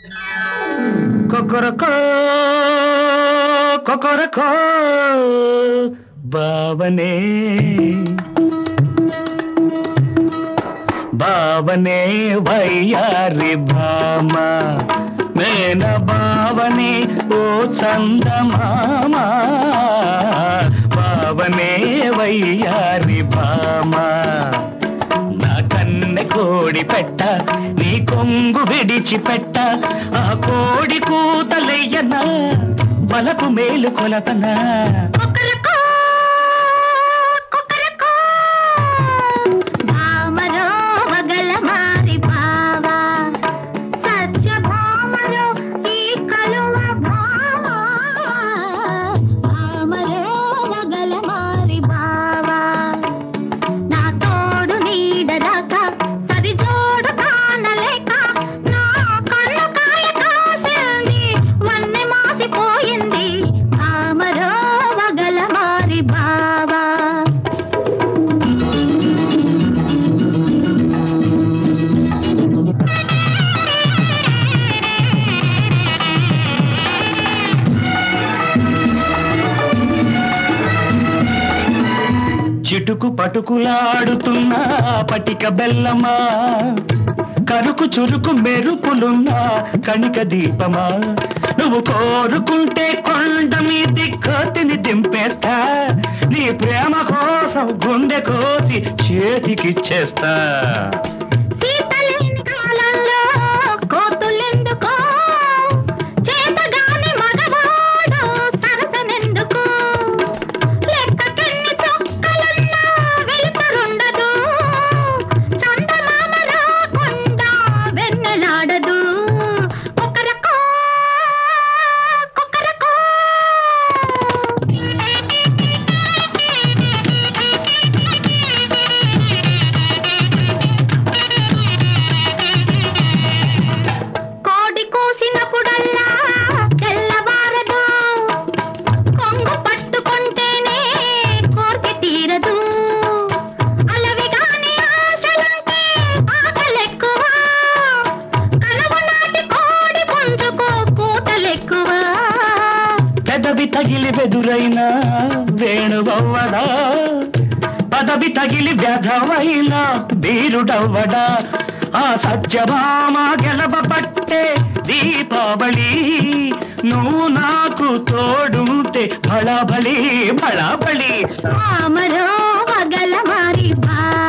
కొకొరకో కొకొరకో బావనే బావనే వయ్యారి భామ మేన బావనే ఓ చందమామ బావనే వయ్యారి భామ నా కన్నె కోడి పెట్ట నీ కొంగు విడిచి పెట్ట ఆ కోడి కూతలయ్యన బలకు మేలు కొలతనా చిటుకు పటుకులాడుతున్నా పటిక బెల్లమా కరుకు చురుకు మెరుపులున్నా కణిక దీపమా నువ్వు కోరుకుంటే కొండ మీది కోతిని దింపేస్తా నీ ప్రేమ కోసం గుండె కోసి చేతికిచ్చేస్తా పదవి తగిలి వెదురైనా వేణువవ్వడా పదవి తగిలి వ్యధమైనా వీరుడవ్వడా ఆ సత్యభామ గెలవబట్టే దీపావళి నువ్వు నాకు తోడుంటే బళబళి బళబళి రామరో వగల మారి